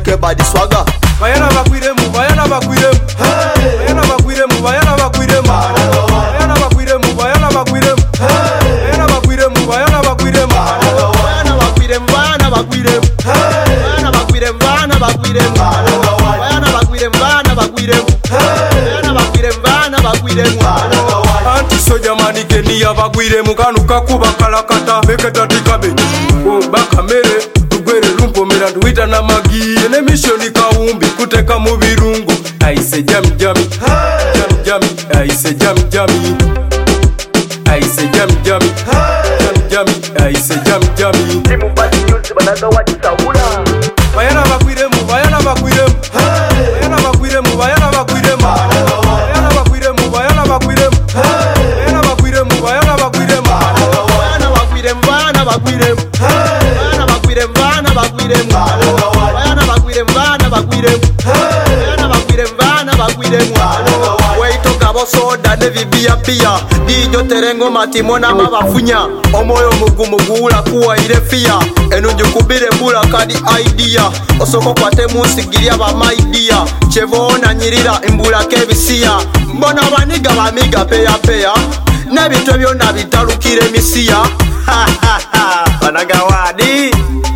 ke body swagger. Bayana bakwiremu, bayana bakwiremu. Bayana bakwiremu, bayana bakwiremu. Bayana bakwiremu, bayana bakwiremu. Bayana bakwiremu, bayana bakwiremu. Bayana bakwiremu, bayana bakwiremu. Bayana bakwiremu, bayana bakwiremu. Bayana bakwiremu, bayana bakwiremu. Bayana bakwiremu, bayana bakwiremu. Anti soja manike ni abakwiremu kanuka kuba kalakata beketa tikabe. Bakamere tugwere lumpomera nduwita na magiye ne misioni kawumbi kuteka mu birungu. Aise jami jami jami jami aise jami jami aise jami jami jami jami aise jami jami. Timu badi news banaga wachisaula. Bayana bakwiremu, bayana bakwiremu. Bayana bakwiremu, bayana bakwiremu. Bayana bakwiremu, bayana bakwiremu. Bayana bakwiremu, bayana bakwiremu. Bayana bakwiremu, bayana bakwiremu. Bayana bakwiremu, bayana bakwiremu. Bayana bakwiremu, bayana bakwiremu. Bayana bakwiremu, bayana bakwiremu. Weitoka bosoda ne vibia pia. Dijo terengo matimona mabafunya. Omoyo mugumu guula kuwa ile fia. Enunju kubire mbula kadi idea. Osoko kwate musigiria ba my dear. Chevona nyirira imbula kebisia. Mbona baniga bamiga peya peya. Nebintu byonna bitalukire misia. Banagawadi.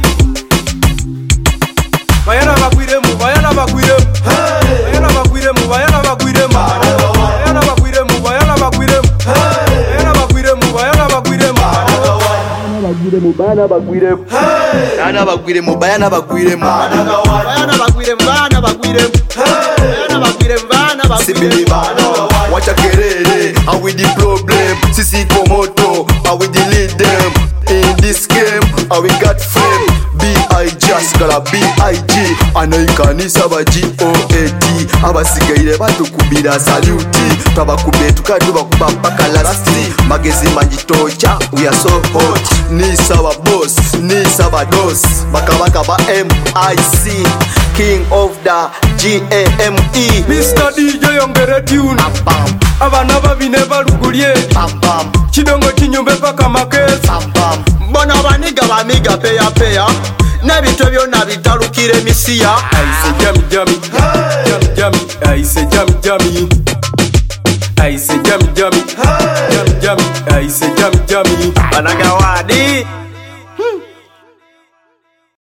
Bayana bakwiremu, bayana bakwiremu. Bayana bakwiremu, bayana bakwiremu. Bayana bakwiremu, bayana bakwiremu. Bayana bakwiremu, bayana bakwiremu. Bayana bakwiremu, bayana bakwiremu. Bayana bakwiremu, bayana bakwiremu. Bayana bakwiremu, bayana bakwiremu. Wacha kelele, how we the problem? Sisi komoto, how we delete them? In this game, how we got fame? B.I.G. asikala B.I.G. Anoikanisa ba G.O.A.D. Abasigaire batukubira saluti. Twabakube tukaduba kubapaka lasti. Magezi manjitocha, we are so hot. Nisa ba boss, nisa ba dos. Bakabaka ba M.I.C. King of the G.A.M.E. Mr. DJ yongere tune. Abana babine balugulye. Chidongo chinyumbe paka makezi. Mbona baniga bamiga peya peya. Nebintu byonna bitalukire misia. Aise jami jami jami jami aise jami jami aise jami jami jami jami aise jami jami. Banagawadi.